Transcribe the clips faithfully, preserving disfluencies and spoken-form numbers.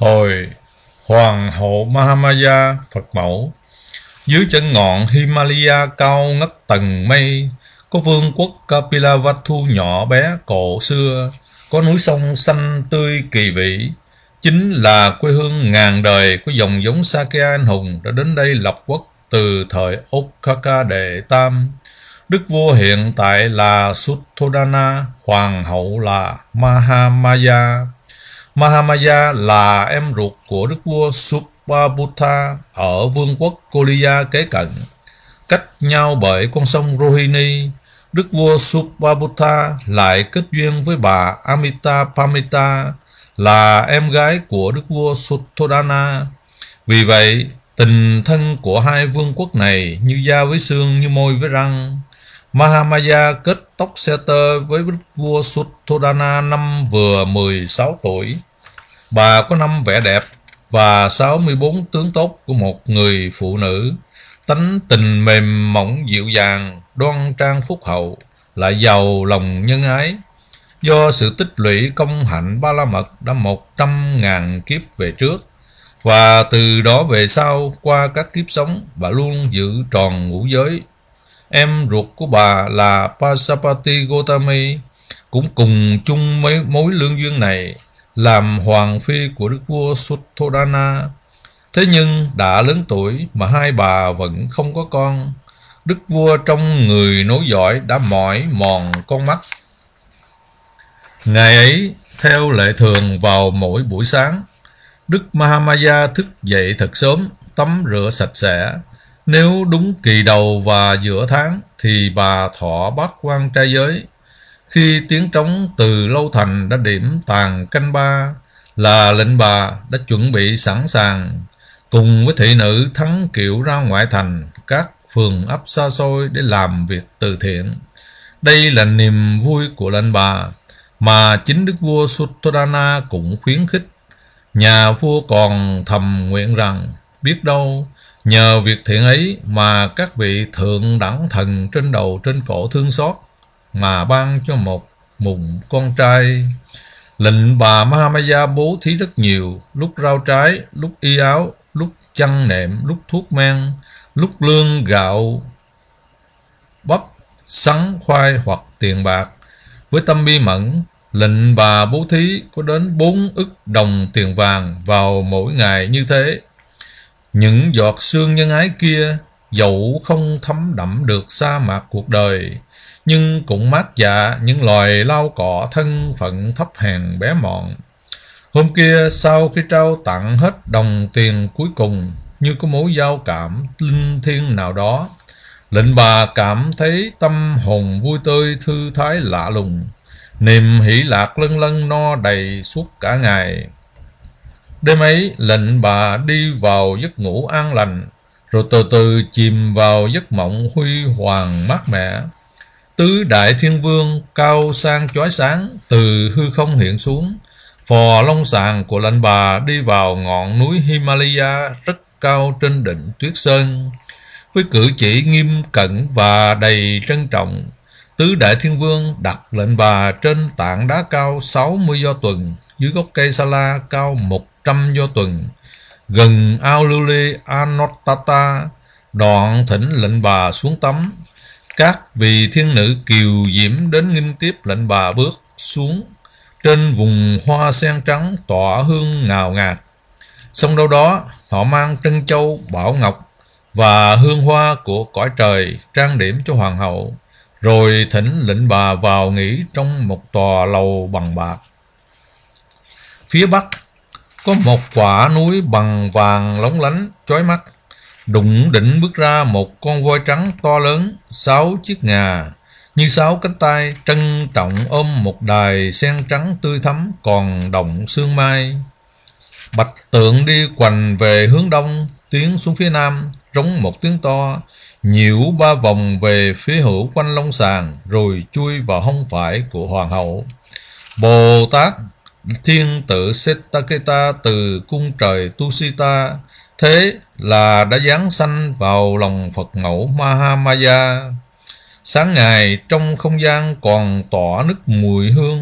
Hồi Hoàng hậu Mahamaya Phật mẫu, dưới chân ngọn Himalaya cao ngất tầng mây, có vương quốc Kapilavatthu nhỏ bé cổ xưa, có núi sông xanh tươi kỳ vĩ, chính là quê hương ngàn đời của dòng giống Sakya anh hùng đã đến đây lập quốc từ thời Okkaka đệ tam. Đức vua hiện tại là Sutthodana, hoàng hậu là Mahamaya. Mahamaya là em ruột của đức vua Subhabhutha ở vương quốc Koliya kế cận, cách nhau bởi con sông Rohini. Đức vua Subhabhutha lại kết duyên với bà Amitabhamita, là em gái của đức vua Sutthodana. Vì vậy, tình thân của hai vương quốc này như da với xương, như môi với răng. Mahamaya kết tóc xe tơ với đức vua Sutthodana năm vừa mười sáu tuổi. Bà có năm vẻ đẹp và sáu mươi bốn tướng tốt của một người phụ nữ, tánh tình mềm mỏng dịu dàng, đoan trang phúc hậu, lại giàu lòng nhân ái. Do sự tích lũy công hạnh ba la mật đã một trăm ngàn kiếp về trước, và từ đó về sau qua các kiếp sống, bà luôn giữ tròn ngũ giới. Em ruột của bà là Pasapati Gotami cũng cùng chung mấy mối lương duyên này, làm hoàng phi của đức vua Sutthodana. Thế nhưng đã lớn tuổi mà hai bà vẫn không có con. Đức vua trong người nối dõi đã mỏi mòn con mắt. Ngày ấy, theo lệ thường vào mỗi buổi sáng, Đức Mahamaya thức dậy thật sớm, tắm rửa sạch sẽ. Nếu đúng kỳ đầu và giữa tháng thì bà thọ bát quan trai giới. Khi tiếng trống từ lâu thành đã điểm tàn canh ba, là lệnh bà đã chuẩn bị sẵn sàng, cùng với thị nữ thắng kiệu ra ngoại thành các phường ấp xa xôi để làm việc từ thiện. Đây là niềm vui của lệnh bà mà chính đức vua Sutthodana cũng khuyến khích. Nhà vua còn thầm nguyện rằng, biết đâu nhờ việc thiện ấy mà các vị thượng đẳng thần trên đầu trên cổ thương xót mà ban cho một mụn con trai. Lệnh bà Mahamaya bố thí rất nhiều, lúc rau trái, lúc y áo, lúc chăn nệm, lúc thuốc men, lúc lương gạo, bắp, sắn, khoai hoặc tiền bạc. Với tâm bi mẫn, lệnh bà bố thí có đến bốn ức đồng tiền vàng vào mỗi ngày như thế. Những giọt sương nhân ái kia dẫu không thấm đậm được sa mạc cuộc đời, nhưng cũng mát dạ những loài lau cọ thân phận thấp hèn bé mọn. Hôm kia sau khi trao tặng hết đồng tiền cuối cùng, như có mối giao cảm linh thiêng nào đó, lệnh bà cảm thấy tâm hồn vui tươi thư thái lạ lùng, niềm hỷ lạc lân lân no đầy suốt cả ngày. Đêm ấy, lệnh bà đi vào giấc ngủ an lành, rồi từ từ chìm vào giấc mộng huy hoàng mát mẻ. Tứ đại thiên vương cao sang chói sáng từ hư không hiện xuống. Phò long sàng của lệnh bà đi vào ngọn núi Himalaya rất cao trên đỉnh tuyết sơn. Với cử chỉ nghiêm cẩn và đầy trân trọng, tứ đại thiên vương đặt lệnh bà trên tảng đá cao sáu mươi do tuần, dưới gốc cây sa la cao một trăm do tuần, gần ao lưu ly Anottata. Đoạn thỉnh lệnh bà xuống tắm. Các vị thiên nữ kiều diễm đến nghinh tiếp lệnh bà bước xuống. Trên vùng hoa sen trắng tỏa hương ngào ngạt. Xong đâu đó họ mang trân châu, bảo ngọc và hương hoa của cõi trời trang điểm cho hoàng hậu, rồi thỉnh lệnh bà vào nghỉ trong một tòa lầu bằng bạc. Phía bắc có một quả núi bằng vàng lóng lánh chói mắt. Đụng đỉnh bước ra một con voi trắng to lớn, sáu chiếc ngà như sáu cánh tay, trân trọng ôm một đài sen trắng tươi thắm còn động sương mai. Bạch tượng đi quành về hướng đông, tiến xuống phía nam, rống một tiếng to, nhiễu ba vòng về phía hữu quanh long sàng, rồi chui vào hông phải của hoàng hậu. Bồ Tát thiên tử Settaketa từ cung trời Tusita thế là đã giáng sanh vào lòng Phật mẫu Mahamaya. Sáng ngày trong không gian còn tỏa nức mùi hương,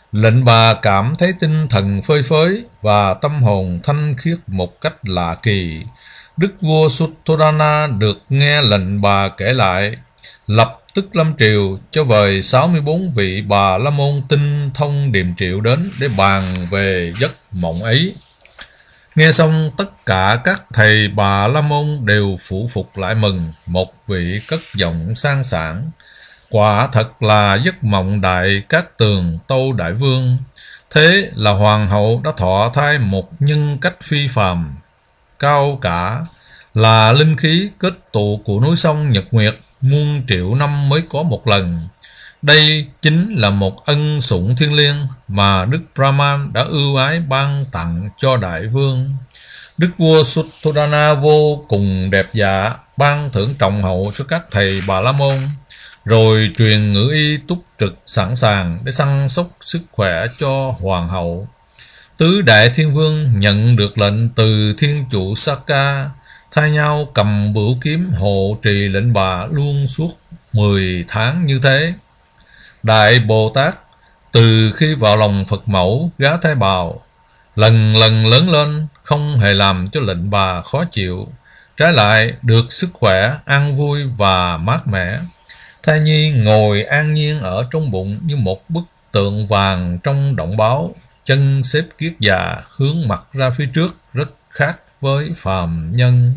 Lệnh Bà cảm thấy tinh thần phơi phới và tâm hồn thanh khiết một cách lạ kỳ. Đức vua Sutthodana được nghe Lệnh Bà kể lại, lập tức lâm triều cho vời sáu mươi bốn vị Bà La Môn tinh thông điềm triệu đến để bàn về giấc mộng ấy. Nghe xong, tất cả các thầy Bà La Môn đều phủ phục lại mừng, một vị cất giọng sang sảng: quả thật là giấc mộng đại cát tường Tâu Đại Vương. Thế là hoàng hậu đã thọ thai một nhân cách phi phàm, cao cả, là linh khí kết tụ của núi sông Nhật Nguyệt, muôn triệu năm mới có một lần. Đây chính là một ân sủng thiêng liêng mà Đức Brahman đã ưu ái ban tặng cho Đại Vương. Đức vua Sutthodana vô cùng đẹp dạ, ban thưởng trọng hậu cho các thầy Bà La Môn, rồi truyền ngự y túc trực sẵn sàng để săn sóc sức khỏe cho hoàng hậu. Tứ đại thiên vương nhận được lệnh từ thiên chủ Sakka, thay nhau cầm bửu kiếm hộ trì Lệnh Bà luôn suốt mười tháng như thế. Đại Bồ Tát từ khi vào lòng Phật mẫu gá thái bào, lần lần lớn lên, không hề làm cho Lệnh Bà khó chịu, trái lại được sức khỏe, an vui và mát mẻ. Thai nhi ngồi an nhiên ở trong bụng như một bức tượng vàng trong động báo, chân xếp kiết già, hướng mặt ra phía trước, rất khác với phàm nhân.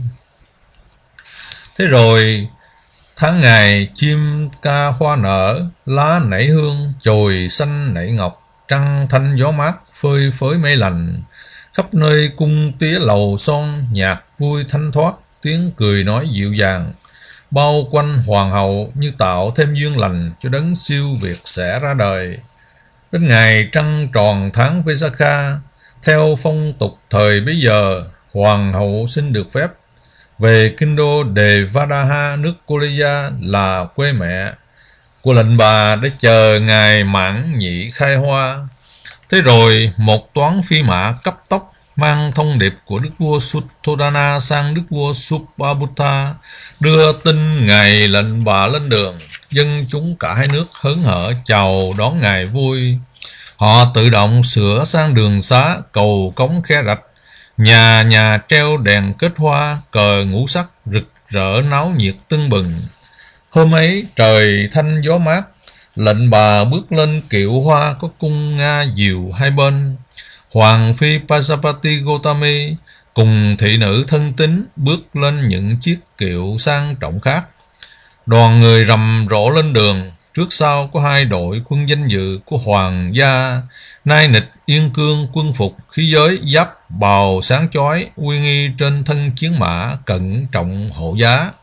Thế rồi tháng ngày chim ca hoa nở, lá nảy hương, chồi xanh nảy ngọc, trăng thanh gió mát, phơi phới mây lành. Khắp nơi cung tía lầu son, nhạc vui thanh thoát, tiếng cười nói dịu dàng, bao quanh hoàng hậu như tạo thêm duyên lành cho đấng siêu việt sẽ ra đời. Đến ngày trăng tròn tháng Vesakha, theo phong tục thời bấy giờ, hoàng hậu xin được phép về kinh đô Đề Vadaha, nước Koleya là quê mẹ của Lệnh Bà, để chờ ngày mãn nhị khai hoa. Thế rồi một toán phi mã cấp tốc mang thông điệp của đức vua Sutthodana sang đức vua Subhabhutta, đưa tin ngày Lệnh Bà lên đường. Dân chúng cả hai nước hớn hở chào đón ngày vui. Họ tự động sửa sang đường xá, cầu cống khe rạch, nhà nhà treo đèn kết hoa, cờ ngũ sắc rực rỡ náo nhiệt tưng bừng. Hôm ấy trời thanh gió mát, Lệnh Bà bước lên kiệu hoa có cung nga diều hai bên. Hoàng phi Pajapati Gotami cùng thị nữ thân tín bước lên những chiếc kiệu sang trọng khác. Đoàn người rầm rộ lên đường, trước sau có hai đội quân danh dự của hoàng gia, nai nịch yên cương quân phục, khí giới giáp bào sáng chói, uy nghi trên thân chiến mã, cẩn trọng hộ giá.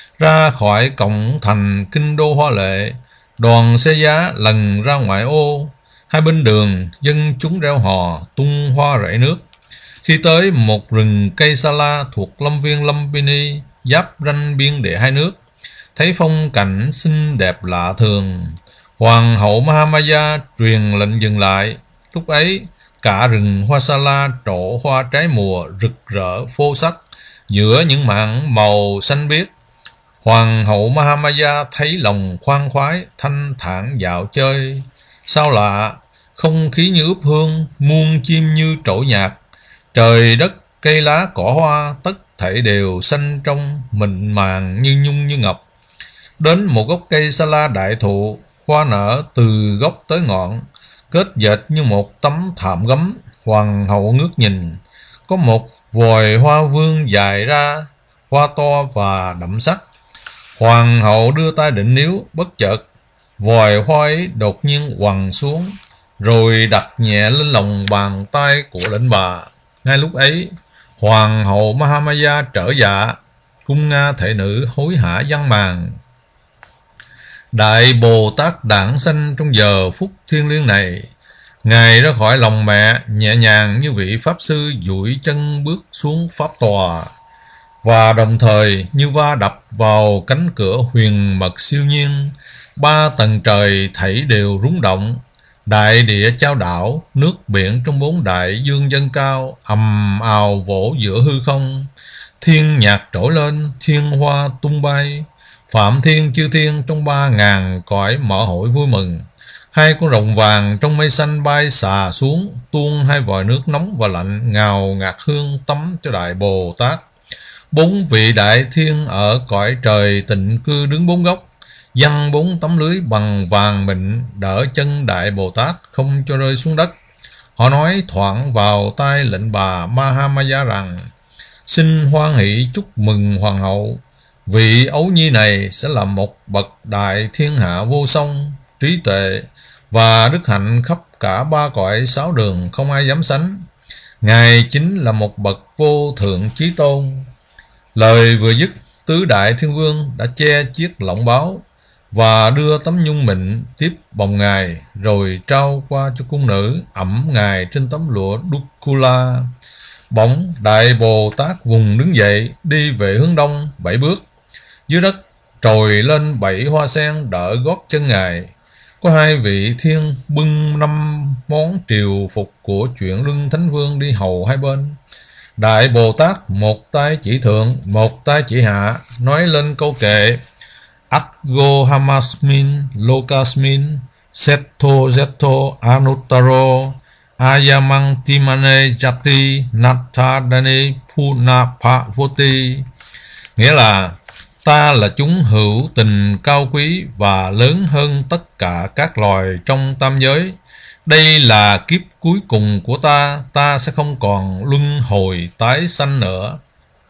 Ra khỏi cổng thành kinh đô hoa lệ, đoàn xe giá lần ra ngoại ô. Hai bên đường dân chúng reo hò, tung hoa rải nước. Khi tới một rừng cây sa la thuộc lâm viên Lumpini, giáp ranh biên địa hai nước, thấy phong cảnh xinh đẹp lạ thường, hoàng hậu Mahamaya truyền lệnh dừng lại. Lúc ấy cả rừng hoa sa la trổ hoa trái mùa rực rỡ phô sắc giữa những mảng màu xanh biếc. Hoàng hậu Mahamaya thấy lòng khoan khoái, thanh thản dạo chơi. Sao lạ, không khí như ướp hương, muôn chim như trỗi nhạc, trời đất cây lá cỏ hoa tất thảy đều xanh trong, mịn màng như nhung như ngọc. Đến một gốc cây sa la đại thụ, hoa nở từ gốc tới ngọn, kết dệt như một tấm thảm gấm. Hoàng hậu ngước nhìn, có một vòi hoa vương dài ra, hoa to và đậm sắc. Hoàng hậu đưa tay định níu, bất chợt vòi hoa ấy đột nhiên quằn xuống, rồi đặt nhẹ lên lòng bàn tay của Lệnh Bà. Ngay lúc ấy, hoàng hậu Mahamaya trở dạ, cung nga thể nữ hối hả văn màng. Đại Bồ Tát đản sanh trong giờ phút thiêng liêng này, Ngài ra khỏi lòng mẹ nhẹ nhàng như vị pháp sư duỗi chân bước xuống pháp tòa, và đồng thời như va đập vào cánh cửa huyền mật siêu nhiên. Ba tầng trời thảy đều rung động, đại địa chao đảo, nước biển trong bốn đại dương dâng cao, ầm ào vỗ giữa hư không. Thiên nhạc trỗi lên, thiên hoa tung bay, phạm thiên chư thiên trong ba ngàn cõi mở hội vui mừng. Hai con rồng vàng trong mây xanh bay xà xuống, tuôn hai vòi nước nóng và lạnh ngào ngạt hương tắm cho Đại Bồ Tát. Bốn vị đại thiên ở cõi trời tịnh cư đứng bốn góc, giăng bốn tấm lưới bằng vàng mịn đỡ chân Đại Bồ Tát không cho rơi xuống đất. Họ nói thoảng vào tai lệnh bà Mahamaya rằng: xin hoan hỷ chúc mừng hoàng hậu, vị ấu nhi này sẽ là một bậc đại thiên hạ vô song, trí tuệ và đức hạnh khắp cả ba cõi sáu đường không ai dám sánh. Ngài chính là một bậc vô thượng chí tôn. Lời vừa dứt, tứ đại thiên vương đã che chiếc lọng báo và đưa tấm nhung mịn tiếp bồng ngài, rồi trao qua cho cung nữ ẵm ngài trên tấm lụa Dukula. Bỗng Đại Bồ Tát vùng đứng dậy, đi về hướng đông bảy bước. Dưới đất trồi lên bảy hoa sen đỡ gót chân ngài. Có hai vị thiên bưng năm món triều phục của Chuyển Luân Thánh Vương đi hầu hai bên. Đại Bồ Tát một tay chỉ thượng, một tay chỉ hạ, nói lên câu kệ: Akgo Hamasmin Lokasmin Setto Zetto Anuttaro Ayamang Timane Jati Nathadane Punapavoti. Nghĩa là ta là chúng hữu tình cao quý và lớn hơn tất cả các loài trong tam giới. Đây là kiếp cuối cùng của ta, ta sẽ không còn luân hồi tái sanh nữa.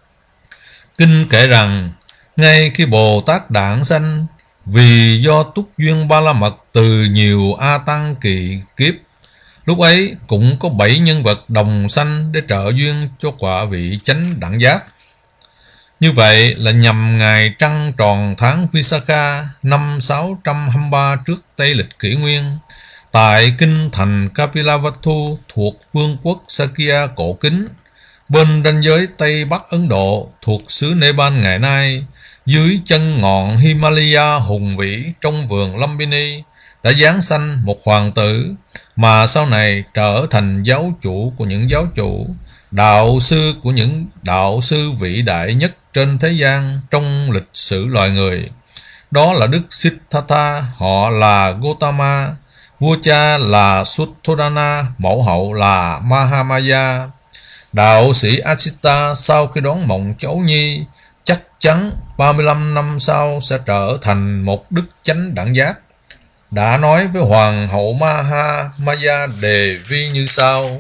Kinh kể rằng, ngay khi Bồ Tát đản sanh, vì do túc duyên ba la mật từ nhiều A Tăng kỳ kiếp, lúc ấy cũng có bảy nhân vật đồng sanh để trợ duyên cho quả vị chánh đẳng giác. Như vậy là nhằm ngày trăng tròn tháng Visakha năm sáu trăm hai mươi ba trước Tây lịch kỷ nguyên, tại kinh thành Kapilavatthu thuộc vương quốc Sakya cổ kính, bên ranh giới Tây Bắc Ấn Độ thuộc xứ Nepal ngày nay, dưới chân ngọn Himalaya hùng vĩ trong vườn Lumbini, đã giáng sanh một hoàng tử mà sau này trở thành giáo chủ của những giáo chủ, đạo sư của những đạo sư vĩ đại nhất trên thế gian trong lịch sử loài người. Đó là Đức Siddhartha, họ là Gotama, vua cha là Sutthodana, mẫu hậu là Mahamaya. Đạo sĩ Asita sau khi đón mộng cháu nhi, chắc chắn ba mươi lăm năm sau sẽ trở thành một đức chánh đẳng giác, đã nói với hoàng hậu Mahamaya Đề Vi như sau: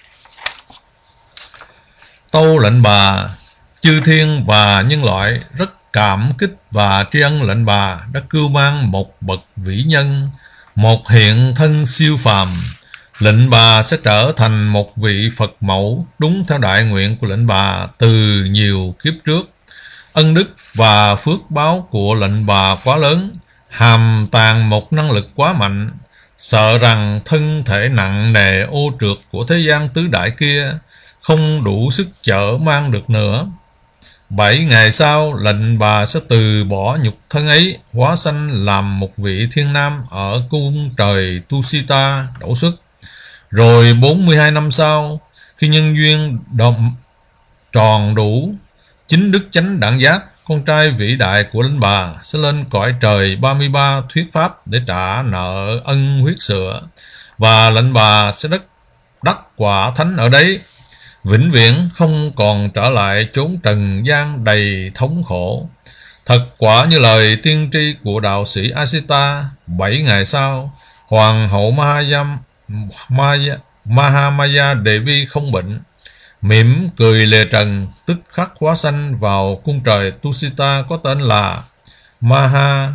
Tâu lệnh bà, chư thiên và nhân loại rất cảm kích và tri ân lệnh bà đã cưu mang một bậc vĩ nhân, một hiện thân siêu phàm. Lệnh bà sẽ trở thành một vị Phật mẫu đúng theo đại nguyện của lệnh bà từ nhiều kiếp trước. Ân đức và phước báo của lệnh bà quá lớn, hàm tàng một năng lực quá mạnh, sợ rằng thân thể nặng nề ô trượt của thế gian tứ đại kia không đủ sức chở mang được nữa. Bảy ngày sau, lệnh bà sẽ từ bỏ nhục thân ấy, hóa sanh làm một vị thiên nam ở cung trời Tusita đổ xuất. Rồi bốn mươi hai năm sau, khi nhân duyên đồng tròn đủ chính đức chánh đẳng giác, con trai vĩ đại của lệnh bà sẽ lên cõi trời ba mươi ba thuyết pháp để trả nợ ân huyết sữa, và lệnh bà sẽ đắc đắc quả thánh ở đấy, vĩnh viễn không còn trở lại chốn trần gian đầy thống khổ. Thật quả như lời tiên tri của đạo sĩ Asita. Bảy ngày sau, hoàng hậu Mahayam, Maya, Mahamaya Devi không bệnh, mỉm cười lìa trần, tức khắc hóa sanh vào cung trời Tusita có tên là Maha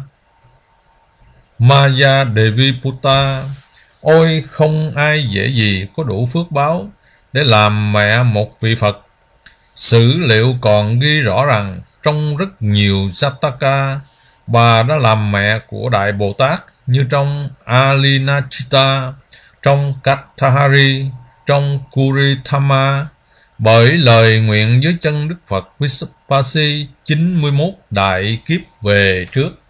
Maya Devi Putta. Ôi, không ai dễ gì có đủ phước báo để làm mẹ một vị Phật. Sử liệu còn ghi rõ rằng trong rất nhiều Jataka, bà đã làm mẹ của Đại Bồ Tát, như trong Alinachita, trong Katahari, trong Kuritama, bởi lời nguyện dưới chân Đức Phật Vishvasi chín mươi mốt đại kiếp về trước.